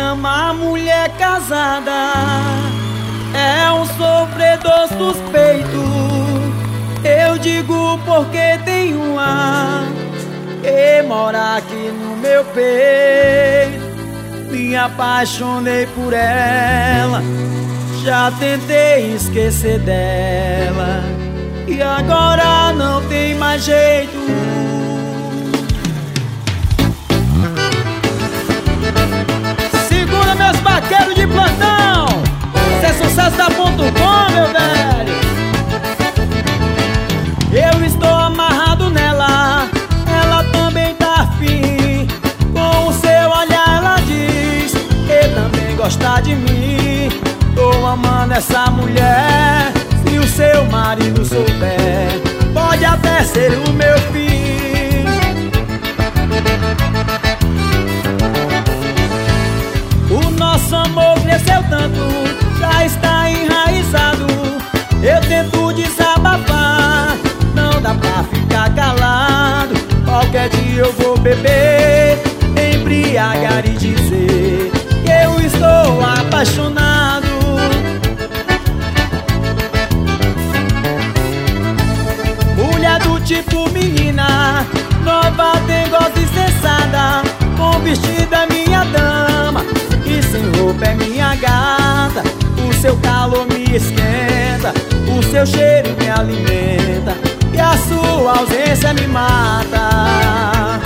Amar mulher casada é um sofredor suspeito. Eu digo porque tem uma que mora aqui no meu peito. Me apaixonei por ela, já tentei esquecer dela e agora não tem mais jeito. Segura meus vaqueiros de plantão, esse é sucesso da .com, meu velho. Eu estou amarrado nela, ela também tá afim. Com o seu olhar ela diz que também gosta de mim. Tô amando essa mulher, se o seu marido souber, pode até ser o meu fim. O nosso amor cresceu tanto, já está enraizado. Eu tento desabafar, não dá pra ficar calado. Qualquer dia eu vou beber, embriagar e dizer que eu estou apaixonado. Mulher do tipo menina, nova, dengosa e sensata, com vestido é minha dama e sem roupa é minha gata. O seu calor me esquenta, o seu cheiro me alimenta e a sua ausência me mata.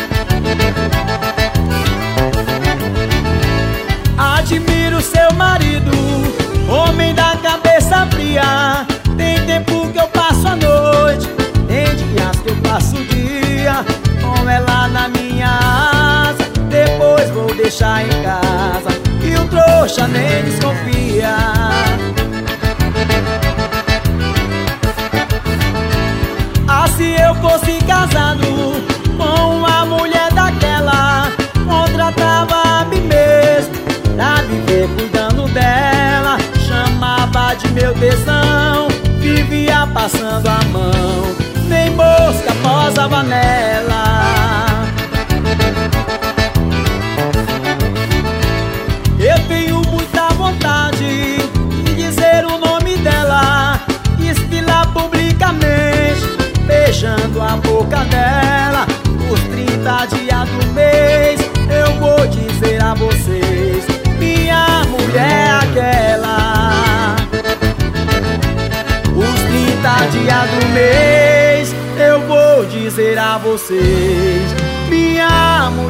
Admiro seu marido, homem da cabeça fria. Tem tempo que eu passo a noite, tem dias que eu passo o dia com ela na minha asa. Depois vou deixar em casa e o trouxa nem desconfia. Ah, se eu fosse casado com uma mulher daquela, contratava a mim mesmo pra viver cuidando dela. Chamava de meu tesão, vivia passando a mão, nem mosca posava nela. Eu tenho muita vontade de dizer o nome dela, desfilar publicamente, beijando a boca dela. Os 30 dias do mês eu vou dizer a vocês, minha mulher é aquela. Os 30 dias do mês eu vou dizer a vocês, minha mulher